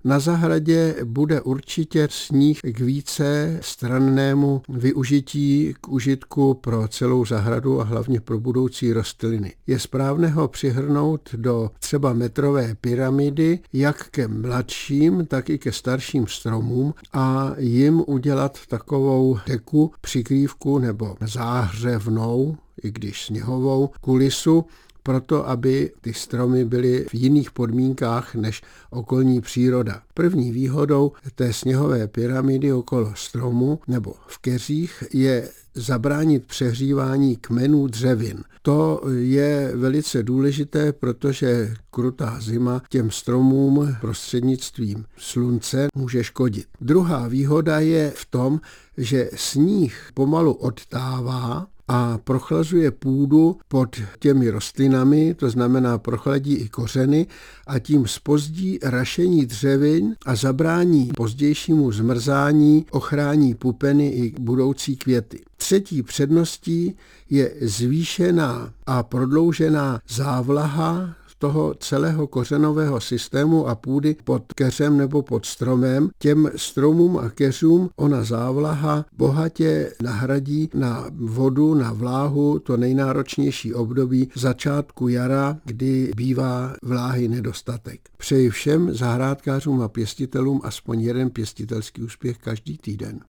Na zahradě bude určitě sníh k více strannému využití, k užitku pro celou zahradu a hlavně pro budoucí rostliny. Je správné ho přihrnout do třeba metrové pyramidy, jak ke mladším, tak i ke starším stromům a jim udělat takovou deku, přikrývku nebo záhřevnou, i když sněhovou kulisu, proto aby ty stromy byly v jiných podmínkách než okolní příroda. První výhodou té sněhové pyramidy okolo stromu nebo v keřích je zabránit přehřívání kmenů dřevin. To je velice důležité, protože krutá zima těm stromům prostřednictvím slunce může škodit. Druhá výhoda je v tom, že sníh pomalu odtává a prochlazuje půdu pod těmi rostlinami, to znamená prochladí i kořeny a tím zpozdí rašení dřevin a zabrání pozdějšímu zmrzání, ochrání pupeny i budoucí květy. Třetí předností je zvýšená a prodloužená závlaha toho celého kořenového systému a půdy pod keřem nebo pod stromem. Těm stromům a keřům ona závlaha bohatě nahradí na vodu, na vláhu to nejnáročnější období začátku jara, kdy bývá vláhy nedostatek. Přeji všem zahrádkářům a pěstitelům aspoň jeden pěstitelský úspěch každý týden.